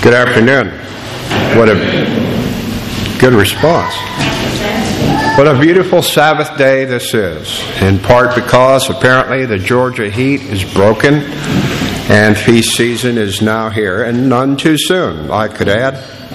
Good afternoon. What a good response. What a beautiful Sabbath day this is, in part because apparently the Georgia heat is broken and feast season is now here, and none too soon, I could add.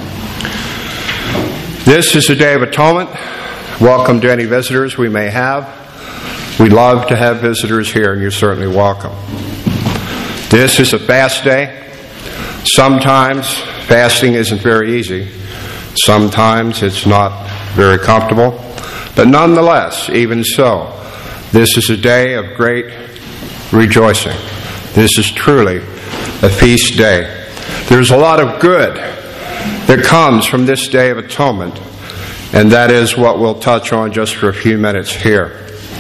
This is a Day of Atonement. Welcome to any visitors we may have. We love to have visitors here, and you're certainly welcome. This is a fast day. Sometimes fasting isn't very easy. Sometimes it's not very comfortable. But nonetheless, even so, this is a day of great rejoicing. This is truly a feast day. There's a lot of good that comes from this Day of Atonement, and that is what we'll touch on just for a few minutes here.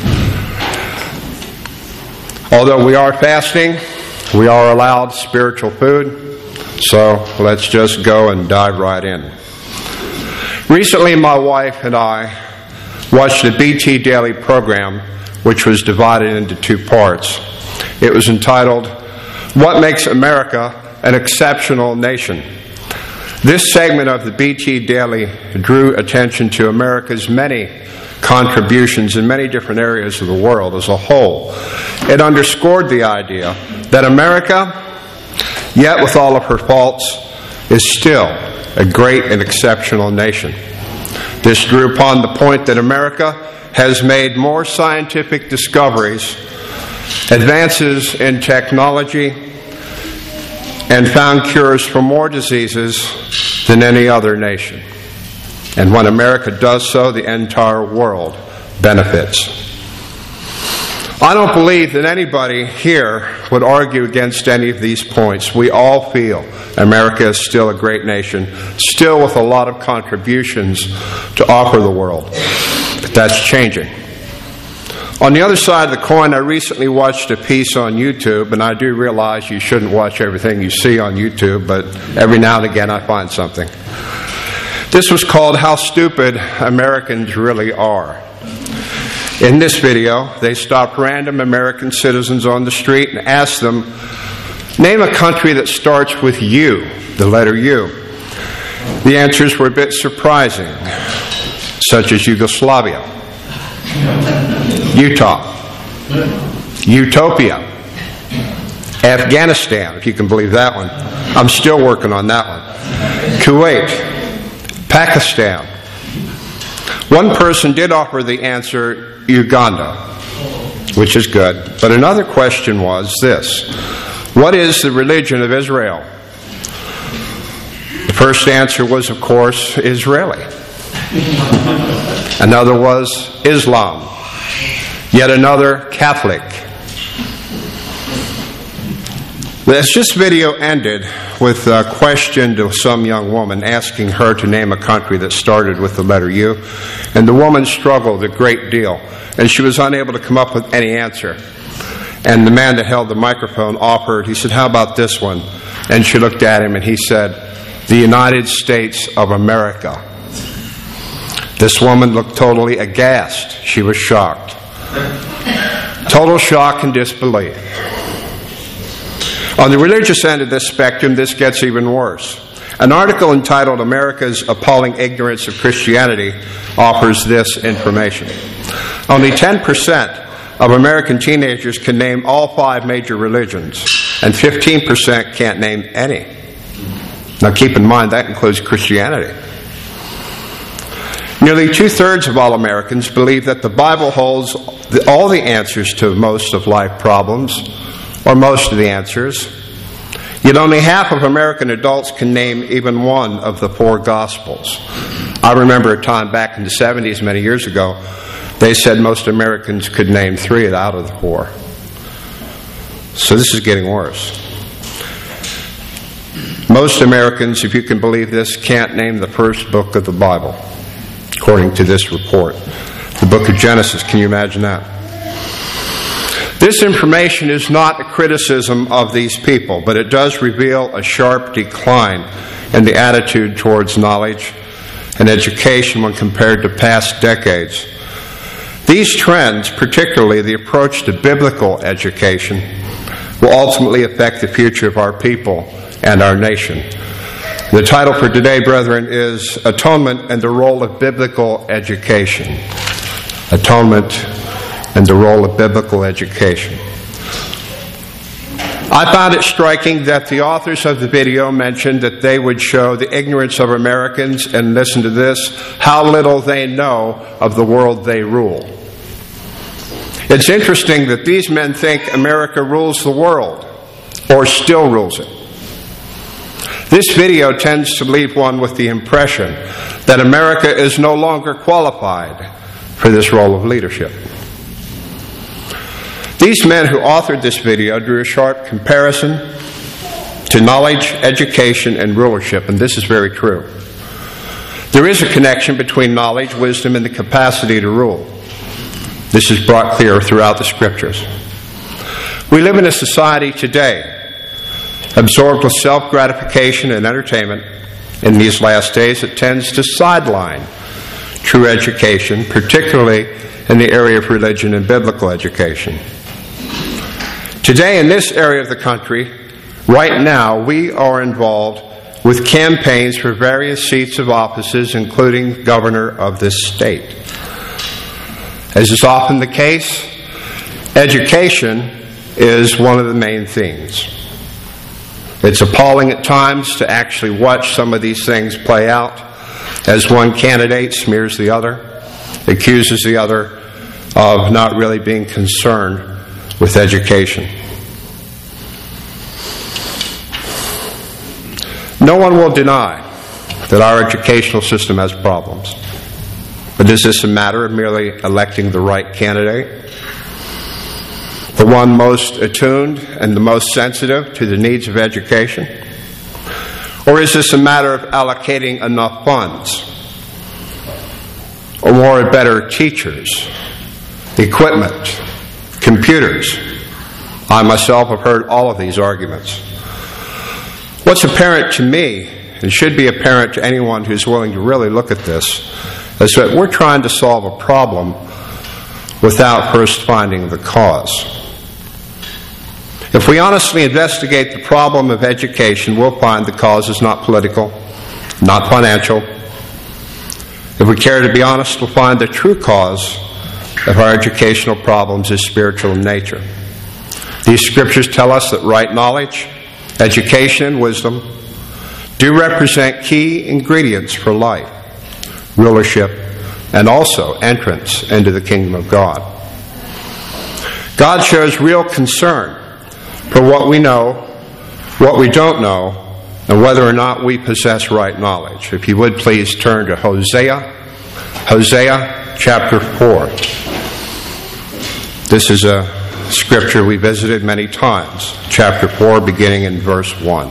Although we are fasting, we are allowed spiritual food, so let's just go and dive right in. Recently, my wife and I watched the BT Daily program, which was divided into two parts. It was entitled, "What Makes America an Exceptional Nation?" This segment of the BT Daily drew attention to America's many contributions in many different areas of the world as a whole. It underscored the idea that America, yet with all of her faults, is still a great and exceptional nation. This drew upon the point that America has made more scientific discoveries, advances in technology, and found cures for more diseases than any other nation. And when America does so, the entire world benefits. I don't believe that anybody here would argue against any of these points. We all feel America is still a great nation, still with a lot of contributions to offer the world. But that's changing. On the other side of the coin, I recently watched a piece on YouTube, and I do realize you shouldn't watch everything you see on YouTube, but every now and again I find something. This was called "How Stupid Americans Really Are." In this video, they stopped random American citizens on the street and asked them, name a country that starts with U, the letter U. The answers were a bit surprising, such as Yugoslavia, Utah, Utopia, Afghanistan, if you can believe that one. I'm still working on that one. Kuwait, Pakistan. One person did offer the answer, Uganda, which is good. But another question was this: what is the religion of Israel? The first answer was, of course, Israeli. Another was Islam. Yet another, Catholic. As this video ended with a question to some young woman asking her to name a country that started with the letter U, and the woman struggled a great deal, and she was unable to come up with any answer. And the man that held the microphone offered, he said, "How about this one?" And she looked at him and he said, "The United States of America." This woman looked totally aghast. She was shocked. Total shock and disbelief. On the religious end of this spectrum, this gets even worse. An article entitled "America's Appalling Ignorance of Christianity" offers this information. Only 10% of American teenagers can name all 5 major religions, and 15% can't name any. Now keep in mind, that includes Christianity. Nearly 2/3 of all Americans believe that the Bible holds all the answers to most of life problems, or most of the answers. Yet only half of American adults can name even one of the 4 Gospels. I remember a time back in the 70s, many years ago, they said most Americans could name 3 out of the 4. So this is getting worse. Most Americans, if you can believe this, can't name the first book of the Bible, according to this report. The book of Genesis. Can you imagine that? This information is not a criticism of these people, but it does reveal a sharp decline in the attitude towards knowledge and education when compared to past decades. These trends, particularly the approach to biblical education, will ultimately affect the future of our people and our nation. The title for today, brethren, is Atonement and the Role of Biblical Education. Atonement and the Role of Biblical Education. I found it striking that the authors of the video mentioned that they would show the ignorance of Americans, and listen to this, how little they know of the world they rule. It's interesting that these men think America rules the world, or still rules it. This video tends to leave one with the impression that America is no longer qualified for this role of leadership. These men who authored this video drew a sharp comparison to knowledge, education, and rulership, and this is very true. There is a connection between knowledge, wisdom, and the capacity to rule. This is brought clear throughout the Scriptures. We live in a society today absorbed with self-gratification and entertainment in these last days that tends to sideline true education, particularly in the area of religion and biblical education. Today, in this area of the country, right now, we are involved with campaigns for various seats of offices, including governor of this state. As is often the case, education is one of the main themes. It's appalling at times to actually watch some of these things play out as one candidate smears the other, accuses the other of not really being concerned with education. No one will deny that our educational system has problems. But is this a matter of merely electing the right candidate? The one most attuned and the most sensitive to the needs of education? Or is this a matter of allocating enough funds? Or more better teachers, equipment, computers? I myself have heard all of these arguments. What's apparent to me, and should be apparent to anyone who's willing to really look at this, is that we're trying to solve a problem without first finding the cause. If we honestly investigate the problem of education, we'll find the cause is not political, not financial. If we care to be honest, we'll find the true cause of our educational problems is spiritual in nature. These scriptures tell us that right knowledge, education, and wisdom do represent key ingredients for life, rulership, and also entrance into the kingdom of God. God shows real concern for what we know, what we don't know, and whether or not we possess right knowledge. If you would please turn to Hosea chapter 4. This is a scripture we visited many times. Chapter 4, beginning in verse 1.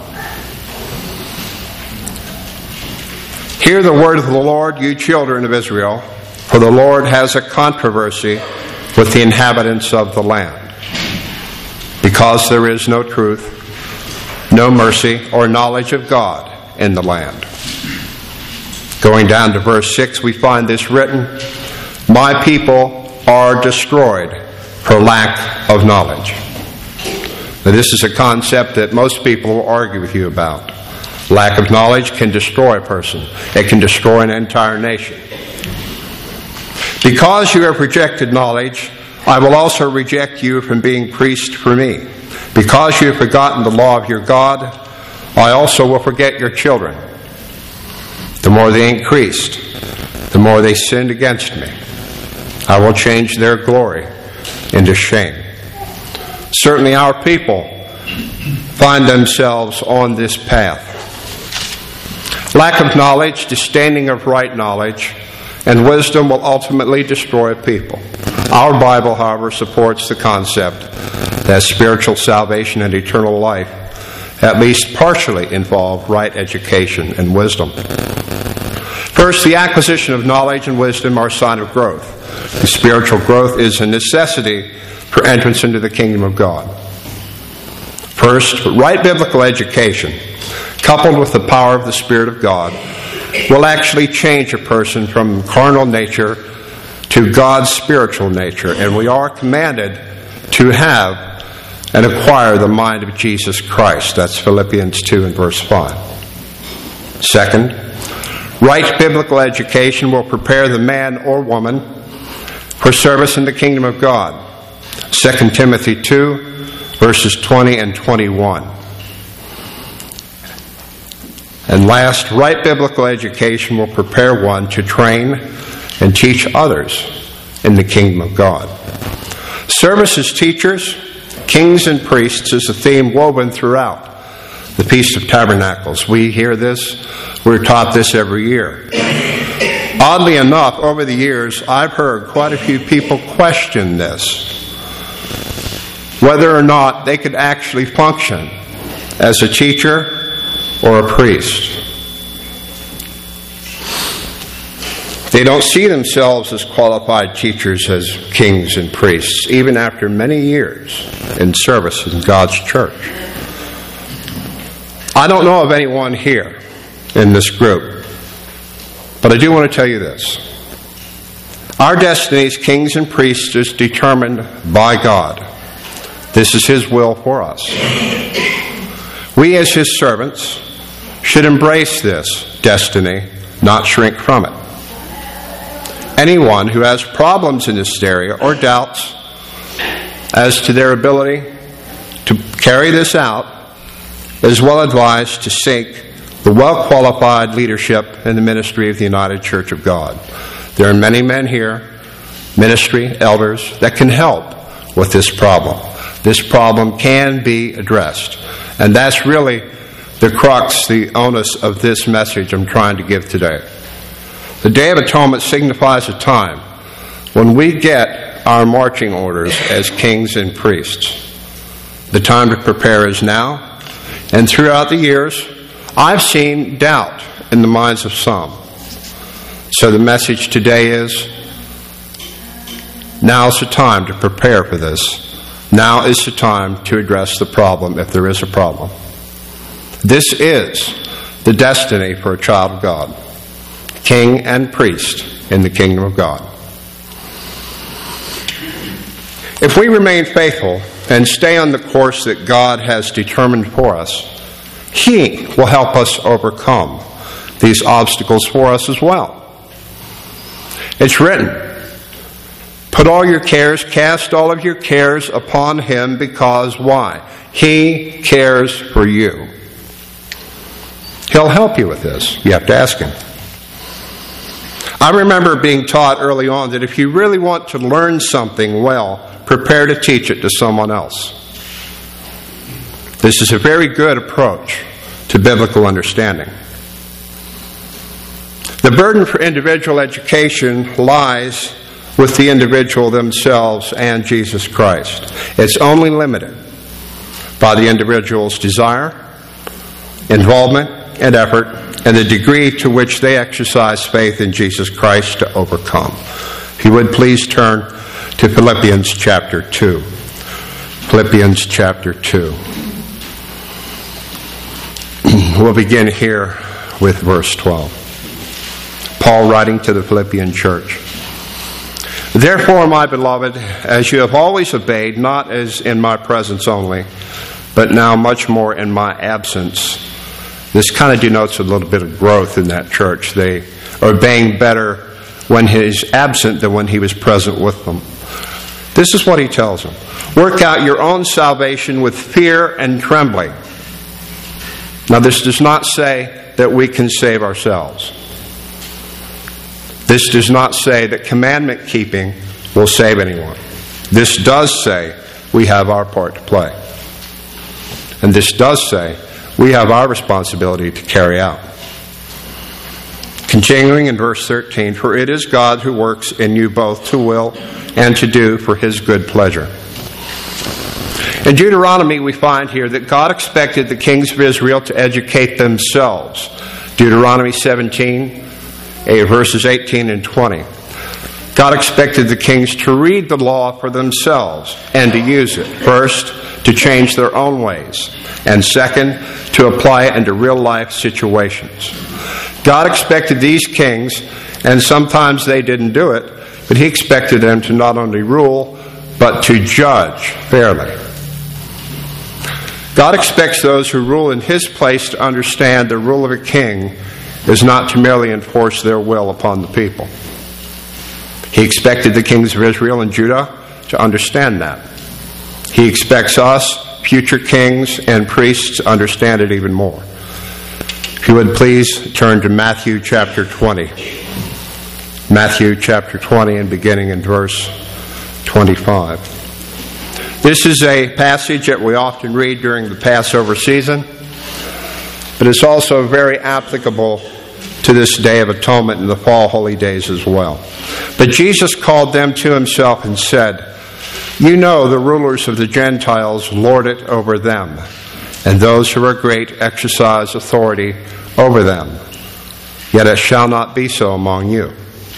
Hear the word of the Lord, you children of Israel, for the Lord has a controversy with the inhabitants of the land, because there is no truth, no mercy, or knowledge of God in the land. Going down to verse 6, we find this written, my people are destroyed for lack of knowledge. Now, this is a concept that most people will argue with you about. Lack of knowledge can destroy a person. It can destroy an entire nation. Because you have rejected knowledge, I will also reject you from being priest for me. Because you have forgotten the law of your God, I also will forget your children. The more they increased, the more they sinned against me. I will change their glory into shame. Certainly our people find themselves on this path. Lack of knowledge, disdaining of right knowledge, and wisdom will ultimately destroy a people. Our Bible, however, supports the concept that spiritual salvation and eternal life at least partially involve right education and wisdom. First, the acquisition of knowledge and wisdom are a sign of growth. The spiritual growth is a necessity for entrance into the kingdom of God. First, right biblical education, coupled with the power of the Spirit of God, will actually change a person from carnal nature to God's spiritual nature, and we are commanded to have and acquire the mind of Jesus Christ. That's Philippians 2 and verse 5. Second, right biblical education will prepare the man or woman for service in the kingdom of God. 2 Timothy 2, verses 20 and 21. And last, right biblical education will prepare one to train and teach others in the kingdom of God. Service as teachers, kings, and priests is a theme woven throughout the Feast of Tabernacles. We hear this, we're taught this every year. Oddly enough, over the years, I've heard quite a few people question this, whether or not they could actually function as a teacher or a priest. They don't see themselves as qualified teachers, as kings and priests, even after many years in service in God's church. I don't know of anyone here in this group, but I do want to tell you this. Our destiny as kings and priests is determined by God. This is His will for us. We as His servants should embrace this destiny, not shrink from it. Anyone who has problems in this area or doubts as to their ability to carry this out is well advised to seek the well-qualified leadership in the ministry of the United Church of God. There are many men here, ministry, elders, that can help with this problem. This problem can be addressed. And that's really the crux, the onus of this message I'm trying to give today. The Day of Atonement signifies a time when we get our marching orders as kings and priests. The time to prepare is now, and throughout the years, I've seen doubt in the minds of some. So the message today is, now's the time to prepare for this. Now is the time to address the problem, if there is a problem. This is the destiny for a child of God, king and priest in the kingdom of God. If we remain faithful and stay on the course that God has determined for us, He will help us overcome these obstacles for us as well. It's written, put all your cares, cast all of your cares upon Him, because why? He cares for you. He'll help you with this. You have to ask Him. I remember being taught early on that if you really want to learn something well, prepare to teach it to someone else. This is a very good approach to biblical understanding. The burden for individual education lies with the individual themselves and Jesus Christ. It's only limited by the individual's desire, involvement, and effort, and the degree to which they exercise faith in Jesus Christ to overcome. If you would please turn to Philippians chapter 2. Philippians chapter 2. We'll begin here with verse 12. Paul writing to the Philippian church. Therefore, my beloved, as you have always obeyed, not as in my presence only, but now much more in my absence. This kind of denotes a little bit of growth in that church. They are obeying better when he's absent than when he was present with them. This is what he tells them. Work out your own salvation with fear and trembling. Now, this does not say that we can save ourselves. This does not say that commandment keeping will save anyone. This does say we have our part to play. And this does say we have our responsibility to carry out. Continuing in verse 13, for it is God who works in you both to will and to do for His good pleasure. In Deuteronomy, we find here that God expected the kings of Israel to educate themselves. Deuteronomy 17, verses 18 and 20. God expected the kings to read the law for themselves and to use it. First, to change their own ways. And second, to apply it into real-life situations. God expected these kings, and sometimes they didn't do it, but He expected them to not only rule, but to judge fairly. God expects those who rule in His place to understand the rule of a king is not to merely enforce their will upon the people. He expected the kings of Israel and Judah to understand that. He expects us, future kings and priests, to understand it even more. If you would please turn to Matthew chapter 20. Matthew chapter 20 and beginning in verse 25. This is a passage that we often read during the Passover season, but it's also very applicable to this Day of Atonement and the fall holy days as well. But Jesus called them to Himself and said, "You know the rulers of the Gentiles lord it over them, and those who are great exercise authority over them. Yet it shall not be so among you.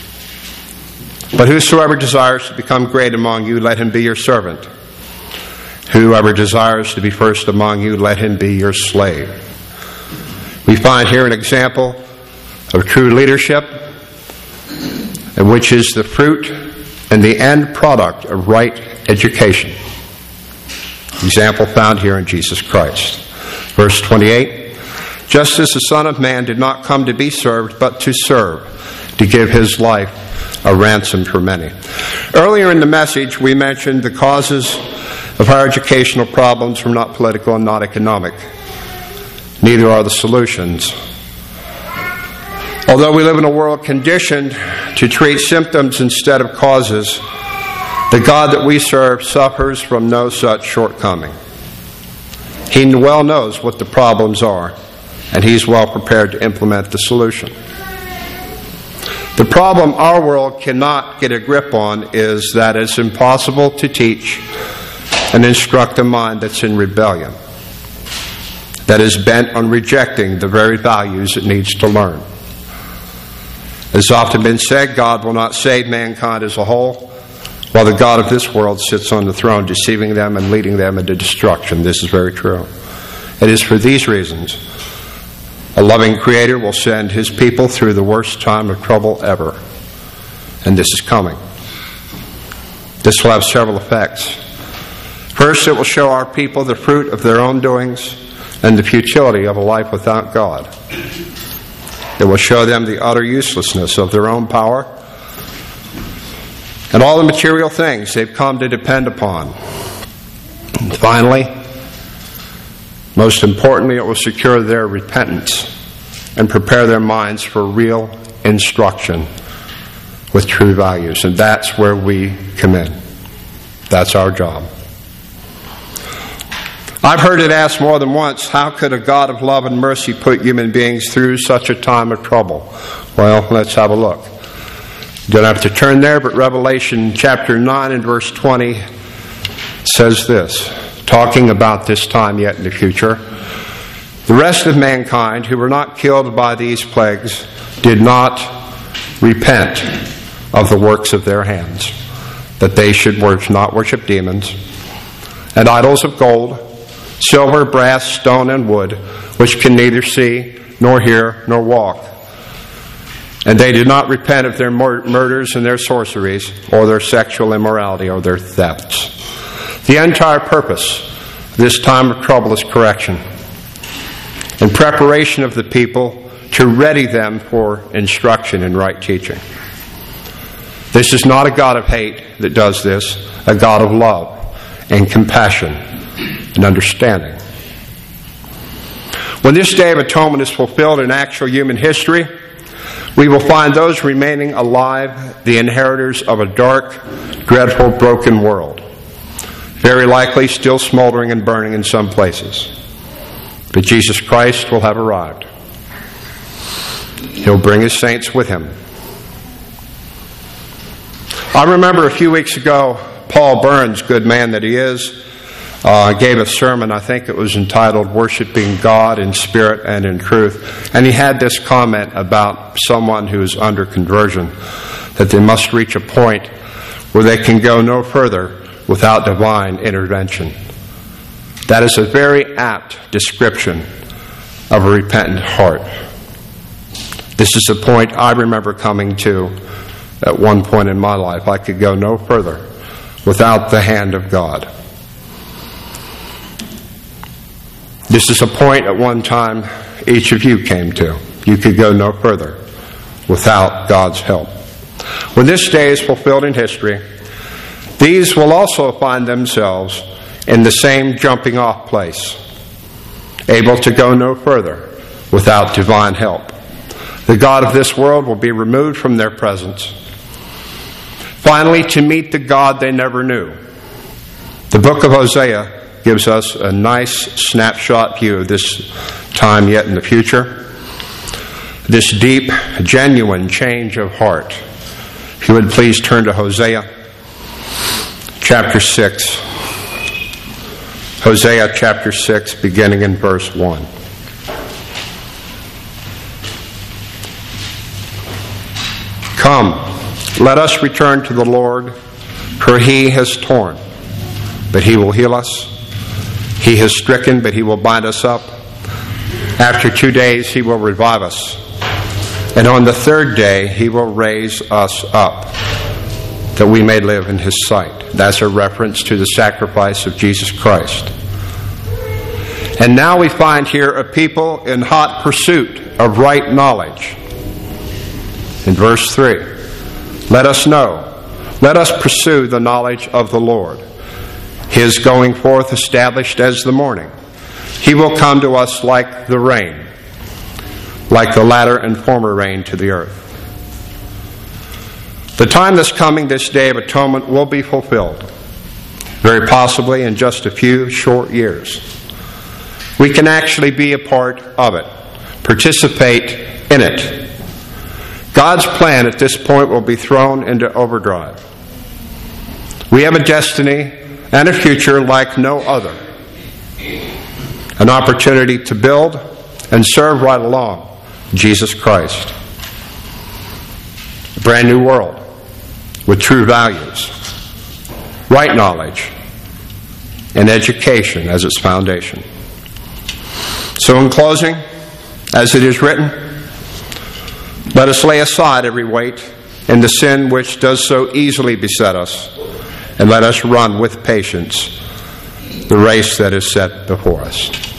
But whosoever desires to become great among you, let him be your servant. Whoever desires to be first among you, let him be your slave." We find here an example of true leadership, and which is the fruit and the end product of right education. Example found here in Jesus Christ. Verse 28, "Just as the Son of Man did not come to be served, but to serve, to give His life a ransom for many." Earlier in the message, we mentioned the causes of our educational problems were not political and not economic. Neither are the solutions. Although we live in a world conditioned to treat symptoms instead of causes, the God that we serve suffers from no such shortcoming. He well knows what the problems are, and He's well prepared to implement the solution. The problem our world cannot get a grip on is that it's impossible to teach and instruct a mind that's in rebellion, that is bent on rejecting the very values it needs to learn. As often been said, God will not save mankind as a whole, while the God of this world sits on the throne, deceiving them and leading them into destruction. This is very true. It is for these reasons a loving Creator will send His people through the worst time of trouble ever. And this is coming. This will have several effects. First, it will show our people the fruit of their own doings and the futility of a life without God. It will show them the utter uselessness of their own power and all the material things they've come to depend upon. And finally, most importantly, it will secure their repentance and prepare their minds for real instruction with true values. And that's where we come in. That's our job. I've heard it asked more than once, how could a God of love and mercy put human beings through such a time of trouble? Well, let's have a look. You don't have to turn there, but Revelation chapter 9 and verse 20 says this, talking about this time yet in the future. "The rest of mankind who were not killed by these plagues did not repent of the works of their hands, that they should not worship demons and idols of gold, silver, brass, stone, and wood, which can neither see, nor hear, nor walk. And they did not repent of their murders and their sorceries, or their sexual immorality, or their thefts." The entire purpose of this time of trouble is correction and preparation of the people to ready them for instruction in right teaching. This is not a God of hate that does this, a God of love and compassion and understanding. When this Day of Atonement is fulfilled in actual human history, we will find those remaining alive the inheritors of a dark, dreadful, broken world, very likely still smoldering and burning in some places. But Jesus Christ will have arrived. He'll bring His saints with Him. I remember a few weeks ago, Paul Burns, good man that he is, gave a sermon, I think it was entitled "Worshiping God in Spirit and in Truth." And he had this comment about someone who is under conversion, that they must reach a point where they can go no further without divine intervention. That is a very apt description of a repentant heart. This is a point I remember coming to at one point in my life. I could go no further without the hand of God. This is a point at one time each of you came to. You could go no further without God's help. When this day is fulfilled in history, these will also find themselves in the same jumping off place, able to go no further without divine help. The God of this world will be removed from their presence, finally to meet the God they never knew. The book of Hosea gives us a nice snapshot view of this time yet in the future, this deep, genuine change of heart. If you would please turn to Hosea chapter 6. Hosea chapter 6, beginning in verse 1. Come, let us return to the Lord, for he has torn, but he will heal us. He has stricken, but he will bind us up. After 2 days he will revive us, and on the third day he will raise us up, that we may live in his sight. That's a reference to the sacrifice of Jesus Christ. And now we find here a people in hot pursuit of right knowledge. In verse 3, let us know, let us pursue the knowledge of the Lord. His going forth established as the morning. He will come to us like the rain, like the latter and former rain to the earth. The time that's coming, this day of atonement, will be fulfilled, very possibly in just a few short years. We can actually be a part of it, participate in it. God's plan at this point will be thrown into overdrive. We have a destiny and a future like no other. An opportunity to build and serve right along Jesus Christ. A brand new world with true values, right knowledge, and education as its foundation. So in closing, as it is written, let us lay aside every weight and the sin which does so easily beset us, and let us run with patience the race that is set before us.